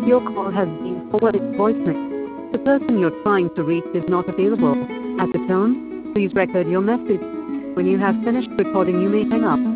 Your call has been forwarded to voicemail. The person you're trying to reach is not available. At the tone, please record your message. When you have finished recording, you may hang up.